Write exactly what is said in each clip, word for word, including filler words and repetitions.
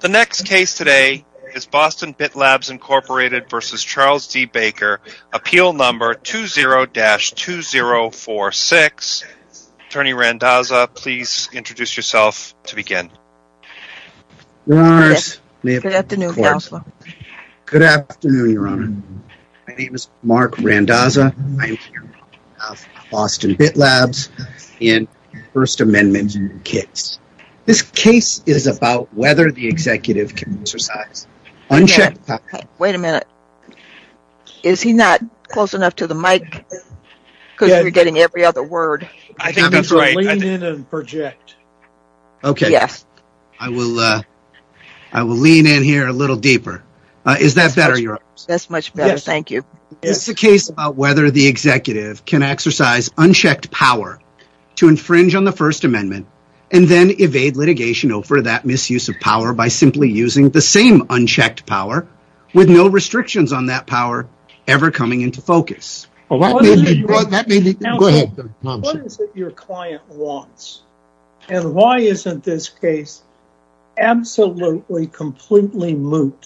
The next case today is Boston Bit Labs Incorporated versus Charles D. Baker, appeal number two zero dash two zero four six. Attorney Randazza, please introduce yourself to begin. Your Honors. Good, Good afternoon, Counselor. Good afternoon, Your Honor. My name is Mark Randazza. I am here on behalf of Boston Bit Labs in First Amendment case. This case is about whether the executive can exercise unchecked power. Hey, wait a minute. Is he not close enough to the mic? Because yeah. We're getting every other word. I think that's right. Lean th- in and project. Okay. Yes. I will. Uh, I will lean in here a little deeper. Uh, is that that's better, much, Your Honor? That's much better. Yes. Thank you. This is a case about whether the executive can exercise unchecked power to infringe on the First Amendment and then evade litigation over that misuse of power by simply using the same unchecked power with no restrictions on that power ever coming into focus. Well, that What may is be, it well, that may be, Counsel, go ahead, What Thompson. is it your client wants? And why isn't this case absolutely, completely moot?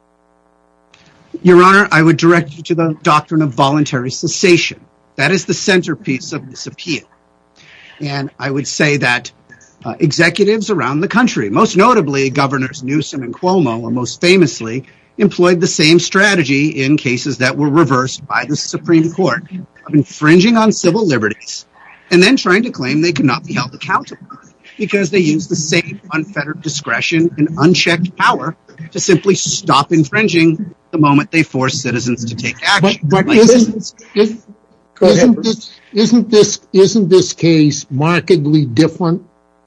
Your Honor, I would direct you to the doctrine of voluntary cessation. That is the centerpiece of this appeal. And I would say that uh, executives around the country, most notably Governors Newsom and Cuomo, and most famously, employed the same strategy in cases that were reversed by the Supreme Court of infringing on civil liberties and then trying to claim they could not be held accountable because they used the same unfettered discretion and unchecked power to simply stop infringing the moment they forced citizens to take action. But, but like isn't, is, isn't, this, isn't, this, isn't this case markedly different?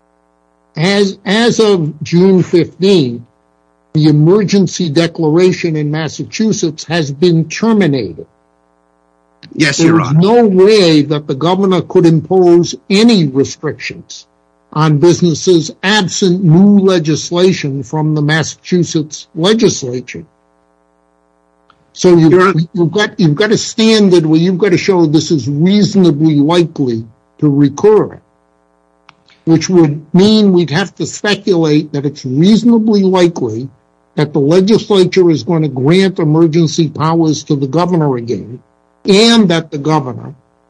As, as of June fifteenth, the emergency declaration in Massachusetts has been terminated. Yes, there Your is Honor. no way that the governor could impose any restrictions on businesses absent new legislation from the Massachusetts legislature. So you've, you've got you've got a standard where you've got to show this is reasonably likely to recur, which would mean we'd have to speculate that it's reasonably likely that the legislature is going to grant emergency powers to the governor again, and that the governor,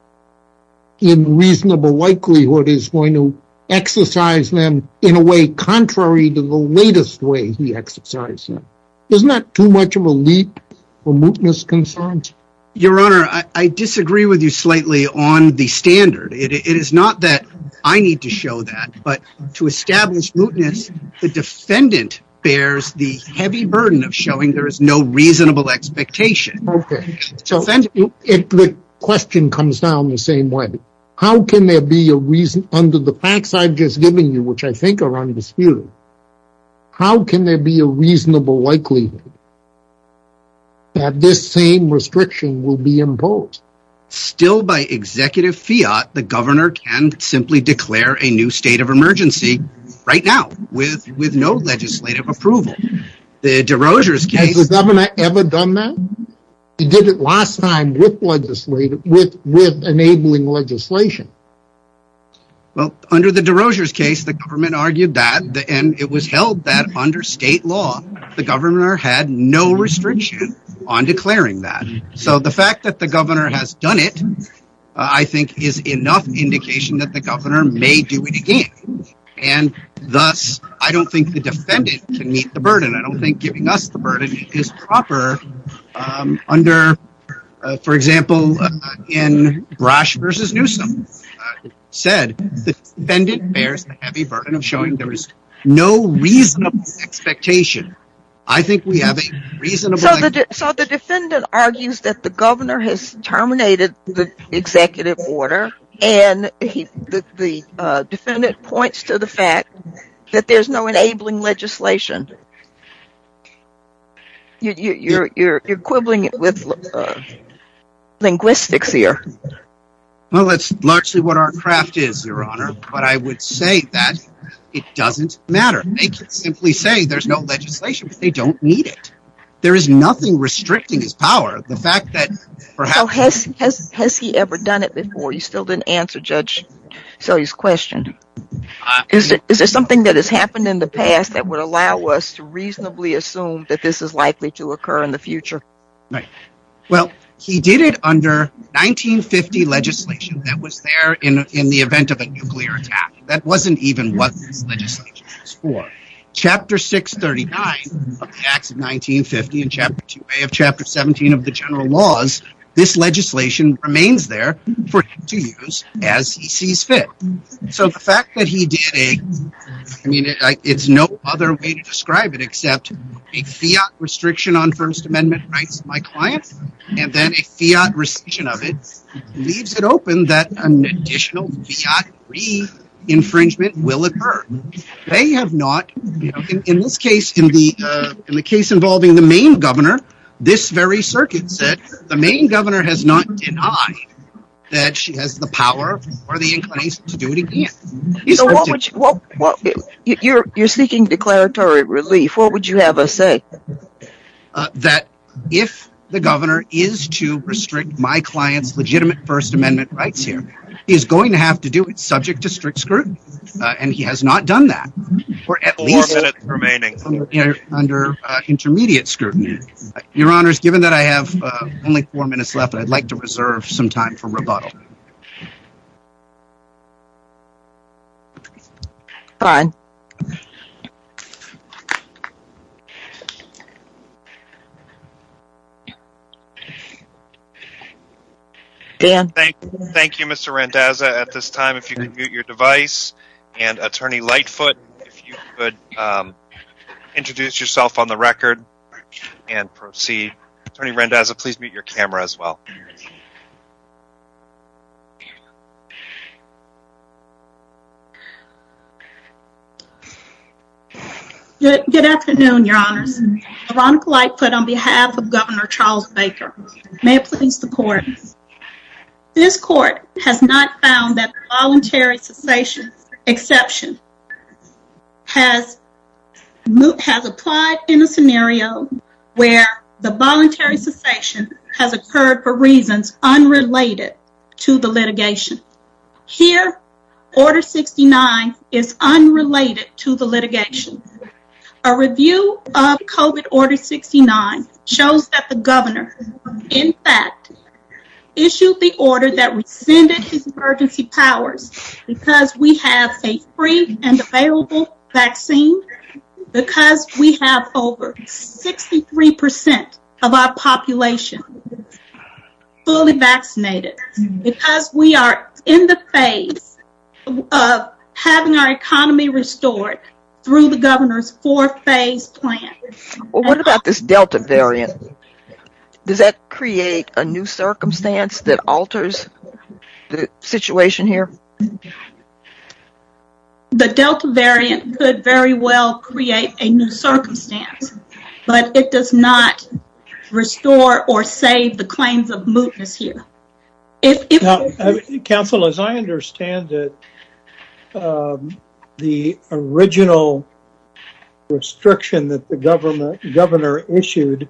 in reasonable likelihood, is going to exercise them in a way contrary to the latest way he exercised them. Isn't that too much of a leap for mootness concerns? Your Honor, I, I disagree with you slightly on the standard. It, it is not that I need to show that, but to establish mootness, the defendant bears the heavy burden of showing there is no reasonable expectation. Okay. So it, it, the question comes down the same way. How can there be a reason, under the facts I've just given you, which I think are undisputed, how can there be a reasonable likelihood that this same restriction will be imposed? Still, by executive fiat, the governor can simply declare a new state of emergency right now with, with no legislative approval. The DeRozier's case... Has the governor ever done that? He did it last time with legislative, with, with enabling legislation. Well, under the DeRozier's case, the government argued that, and it was held that under state law, the governor had no restriction on declaring that. So the fact that the governor has done it, uh, I think, is enough indication that the governor may do it again. And thus, I don't think the defendant can meet the burden. I don't think giving us the burden is proper um, under, uh, for example, uh, in Brash versus Newsom. Uh, said the defendant bears the heavy burden of showing there is no reasonable expectation. I think we have a reasonable... So the, de- so the defendant argues that the governor has terminated the executive order, and he, the, the uh, defendant points to the fact that there's no enabling legislation. You, you, you're, you're, you're quibbling with uh, linguistics here. Well, that's largely what our craft is, Your Honor, but I would say that it doesn't matter. They can simply say there's no legislation, but they don't need it. There is nothing restricting his power. The fact that perhaps... So has, has, has he ever done it before? You still didn't answer Judge Sully's question. Is there, is there something that has happened in the past that would allow us to reasonably assume that this is likely to occur in the future? Right. Well, he did it under nineteen fifty legislation that was there in in the event of a nuclear attack. That wasn't even what this legislation was for. Chapter six thirty-nine of the Acts of nineteen fifty and Chapter two A of Chapter seventeen of the General Laws, this legislation remains there for him to use as he sees fit. So the fact that he did a, I mean, it, it's no other way to describe it except a fiat restriction on First Amendment rights of my client, and then a fiat rescission of it leaves it open that an additional fiat re-infringement will occur. They have not, you know, in, in this case, in the uh, in the case involving the Maine governor, this very circuit said the Maine governor has not denied that she has the power or the inclination to do it again. He's so what would you, what, what, you're, you're seeking declaratory relief. What would you have us say? Uh, that if the governor is to restrict my client's legitimate First Amendment rights here, he is going to have to do it subject to strict scrutiny, uh, and he has not done that, or at Four least minutes remaining under, under uh, intermediate scrutiny. Uh, Your Honors, given that I have uh, only four minutes left, I'd like to reserve some time for rebuttal. Fine. Dan. Thank, thank you, Mister Randazza. At this time, if you could mute your device, and Attorney Lightfoot, if you could um, introduce yourself on the record and proceed. Attorney Randazza, please mute your camera as well. Good, good afternoon, Your Honors. Veronica Lightfoot on behalf of Governor Charles Baker. May it please the Court. This Court has not found that the voluntary cessation exception has, has applied in a scenario where the voluntary cessation has occurred for reasons unrelated to the litigation. Here, Order sixty-nine is unrelated to the litigation. A review of COVID Order sixty-nine shows that the governor, in fact, issued the order that rescinded his emergency powers because we have a free and available vaccine, because we have over sixty-three percent of our population fully vaccinated, because we are in the phase of having our economy restored through the governor's four-phase plan. Well, what about this Delta variant? Does that create a new circumstance that alters the situation here? The Delta variant could very well create a new circumstance, but it does not restore or save the claims of mootness here. If, if now, uh, Counsel, as I understand it, um, the original restriction that the government governor issued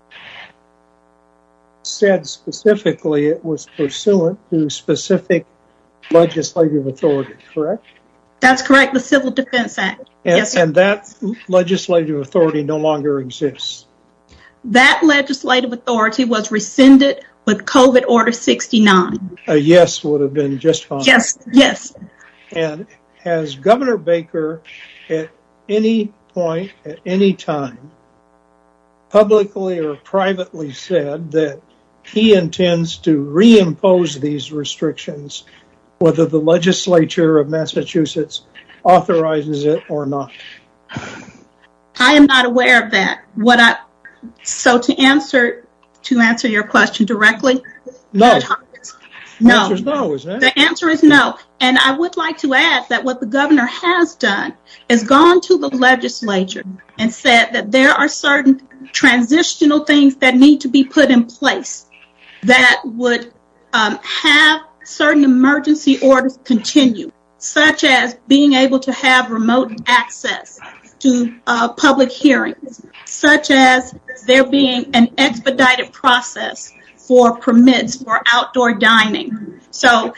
said specifically it was pursuant to specific legislative authority, correct? That's correct, the Civil Defense Act. And, yes, sir. And that legislative authority no longer exists. That legislative authority was rescinded with COVID Order sixty-nine. A yes would have been just fine. Yes, yes. And has Governor Baker at any point, at any time, publicly or privately said that he intends to reimpose these restrictions, whether the legislature of Massachusetts authorizes it or not? I am not aware of that. What I so to answer to answer your question directly, no. No. The answer is no, isn't it? The answer is no. And I would like to add that what the governor has done is gone to the legislature and said that there are certain transitional things that need to be put in place that would um, have certain emergency orders continue, such as being able to have remote access to uh, public hearings, such as there being an expedited process for permits for outdoor dining. So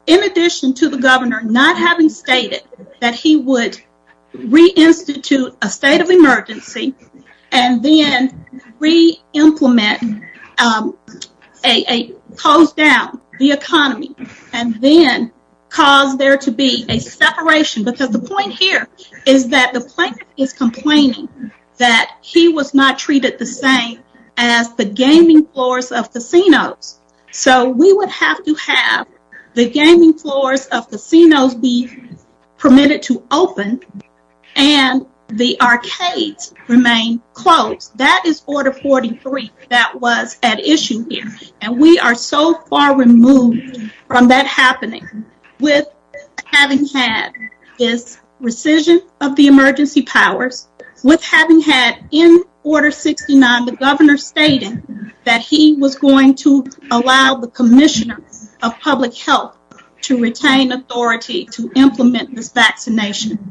in addition to the governor not having stated that he would reinstitute a state of emergency and then re-implement um, a, a close down the economy and then cause there to be a separation, because the point here is that the plaintiff is complaining that he was not treated the same as the gaming floors of casinos. So we would have to have the gaming floors of casinos be permitted to open and the arcades remain closed. That is Order forty-three that was at issue here. And we are so far removed from that happening with having had this rescission of the emergency powers, with having had in Order sixty-nine the governor stating that he was going to allow the commissioner of public health to retain authority to implement this vaccination.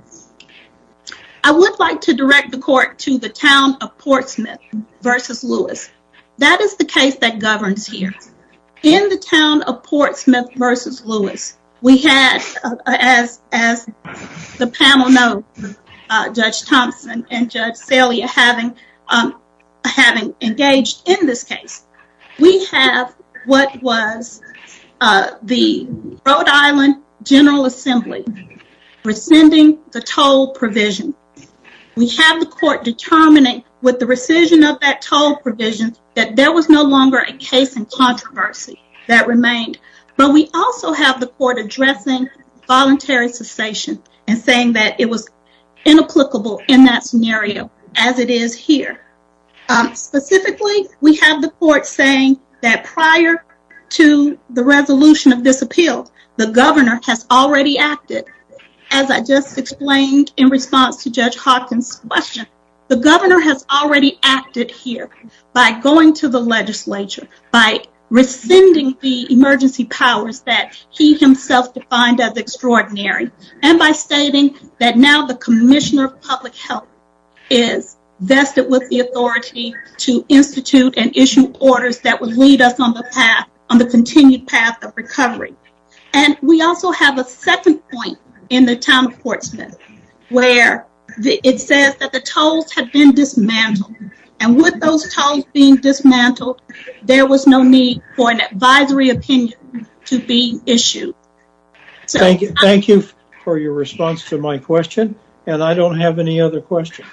I would like to direct the court to the town of Portsmouth versus Lewis. That is the case that governs here. In the town of Portsmouth versus Lewis, we had, uh, as as the panel knows, uh, Judge Thompson and Judge Celia having um, having engaged in this case. We have what was uh, the Rhode Island General Assembly rescinding the toll provision. We have the court determining with the rescission of that toll provision that there was no longer a case in controversy that remained. But we also have the court addressing voluntary cessation and saying that it was inapplicable in that scenario as it is here. Um, specifically, we have the court saying that prior to the resolution of this appeal, the governor has already acted. As I just explained in response to Judge Hawkins' question, the governor has already acted here by going to the legislature, by rescinding the emergency powers that he himself defined as extraordinary, and by stating that now the Commissioner of Public Health is vested with the authority to institute and issue orders that would lead us on the path, on the continued path of recovery. And we also have a second point in the town of Portsmouth, where the, it says that the tolls have been dismantled. And with those tolls being dismantled, there was no need for an advisory opinion to be issued. So, thank you, thank you for your response to my question, and I don't have any other questions.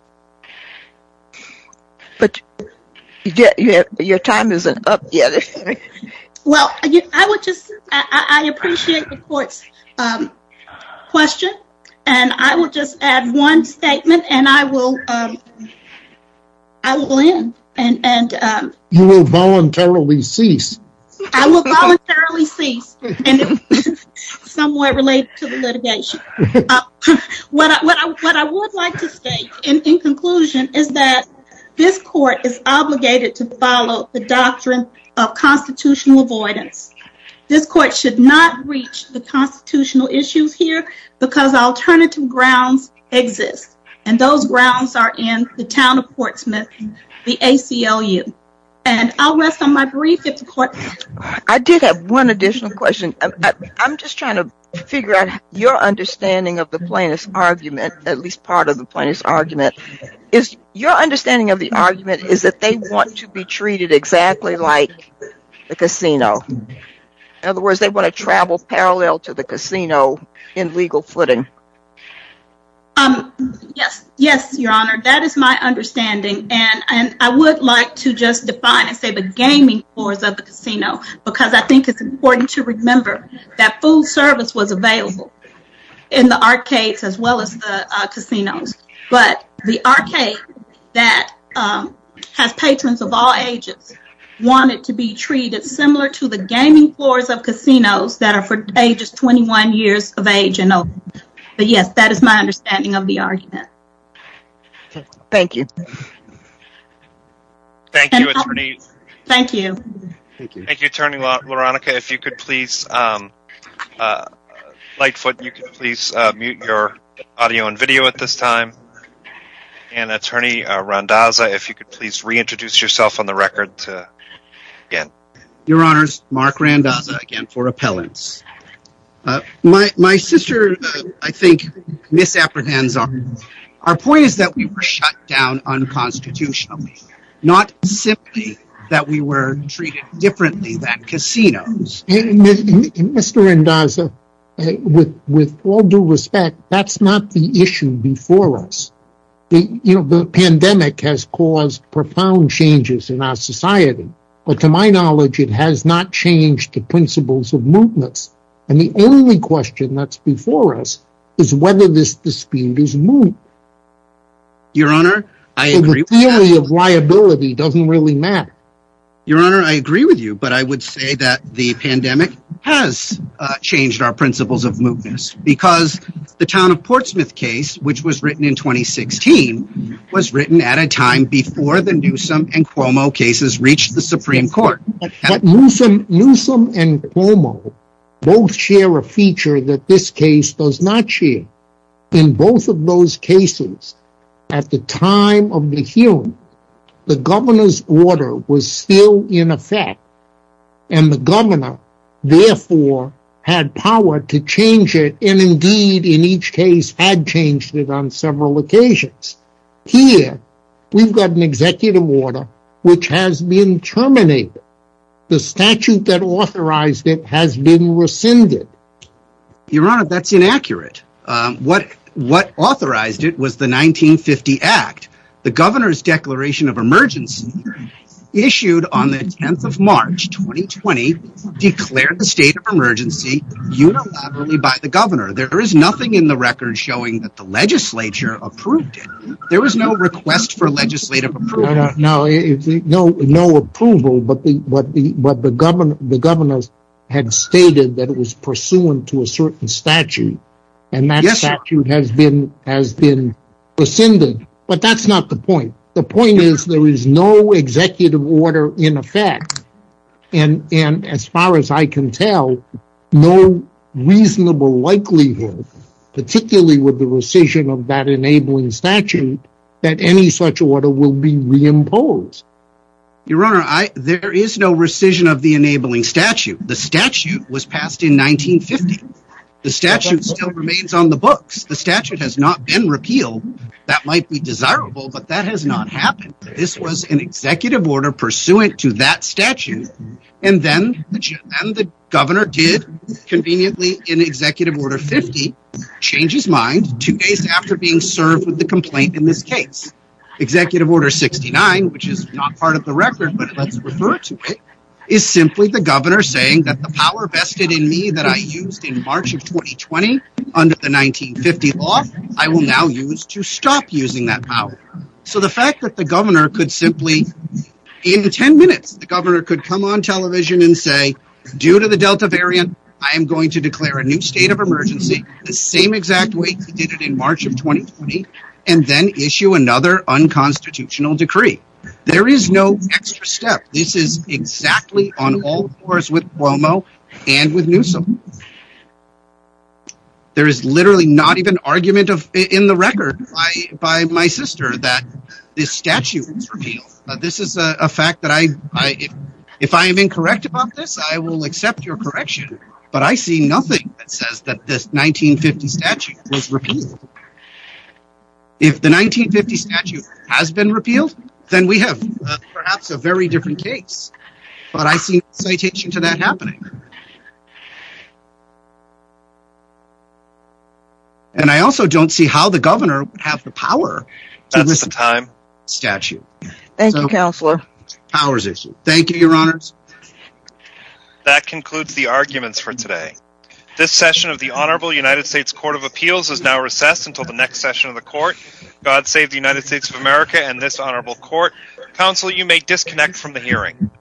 But your, your time isn't up yet. Well, I would just, I, I appreciate the court's um, question, and I will just add one statement, and I will, um, I will end. And and um, you will voluntarily cease. I will voluntarily cease, and it, somewhat related to the litigation. Uh, what I what I what I would like to state in, in conclusion is that this court is obligated to follow the doctrine of constitutional avoidance. This court should not reach the constitutional issues here because alternative grounds exist. And those grounds are in the town of Portsmouth, the A C L U. And I'll rest on my brief if the court... I did have one additional question. I, I, I'm just trying to figure out your understanding of the plaintiff's argument, at least part of the plaintiff's argument. Is your understanding of the argument is that they want to be treated exactly like the casino? In other words, they want to travel parallel to the casino in legal footing. Um, yes, yes, Your Honor, that is my understanding. And, and I would like to just define and say the gaming floors of the casino, because I think it's important to remember that food service was available in the arcades as well as the uh, casinos. But the arcade that um, has patrons of all ages wanted to be treated similar to the gaming floors of casinos that are for ages twenty-one years of age and over. But yes, that is my understanding of the argument. Thank you. Thank you, and Attorney. Thank you. Thank you. Thank you, Attorney Veronica. If you could please, um, uh, Lightfoot, you could please uh, mute your audio and video at this time. And Attorney uh, Randazza, if you could please reintroduce yourself on the record to, again. Your Honors, Mark Randazza, again for appellants. Uh, my my sister, uh, I think, misapprehends our. Our point is that we were shut down unconstitutionally, not simply that we were treated differently than casinos. Mister Randazza, uh, with with all due respect, that's not the issue before us. The, you know, the pandemic has caused profound changes in our society, but to my knowledge, it has not changed the principles of mootness. And the only question that's before us is whether this dispute is moot. Your Honor, I so agree. The theory of liability doesn't really matter. Your Honor, I agree with you, but I would say that the pandemic has uh, changed our principles of mootness, because the town of Portsmouth case, which was written in twenty sixteen, was written at a time before the Newsom and Cuomo cases reached the Supreme Court. But, but Newsom, Newsom and Cuomo both share a feature that this case does not share. In both of those cases, at the time of the hearing, the governor's order was still in effect, and the governor, therefore, had power to change it, and indeed, in each case, had changed it on several occasions. Here, we've got an executive order which has been terminated. The statute that authorized it has been rescinded. Your Honor, that's inaccurate. Um, what what authorized it was the nineteen fifty Act. The governor's declaration of emergency, issued on the tenth of March, twenty twenty, declared the state of emergency unilaterally by the governor. There is nothing in the record showing that the legislature approved it. There was no request for legislative approval. No, no, no, it, it, no, no approval, but the but the but the governor the governor had stated that it was pursuant to a certain statute, and that yes, statute sir. has been has been rescinded. But that's not the point. The point is there is no executive order in effect, and and as far as I can tell, no reasonable likelihood, particularly with the rescission of that enabling statute, that any such order will be reimposed. Your Honor, I, there is no rescission of the enabling statute. The statute was passed in nineteen fifty. The statute still remains on the books. The statute has not been repealed. That might be desirable, but that has not happened. This was an executive order pursuant to that statute, and then the, then the governor did, conveniently in Executive Order fifty, change his mind two days after being served with the complaint in this case. Executive Order sixty-nine, which is not part of the record, but let's refer to it, is simply the governor saying that the power vested in me that I used in March of twenty twenty under the nineteen fifty law, I will now use to stop using that power. So the fact that the governor could simply, in ten minutes, the governor could come on television and say, due to the Delta variant, I am going to declare a new state of emergency, the same exact way he did it in March of twenty twenty, and then issue another unconstitutional decree. There is no extra step. This is exactly on all fours with Cuomo and with Newsom. There is literally not even argument of in the record by by my sister that this statute was repealed. Uh, this is a, a fact that I, I if, if I am incorrect about this, I will accept your correction. But I see nothing that says that this nineteen fifty statute was repealed. If the nineteen fifty statute has been repealed, then we have uh, perhaps a very different case. But I see no citation to that happening. And I also don't see how the governor would have the power to That's the time. Statute. Thank so, you, Counselor. Powers issue. Thank you, Your Honors. That concludes the arguments for today. This session of the Honorable United States Court of Appeals is now recessed until the next session of the court. God save the United States of America and this honorable court. Counsel, you may disconnect from the hearing.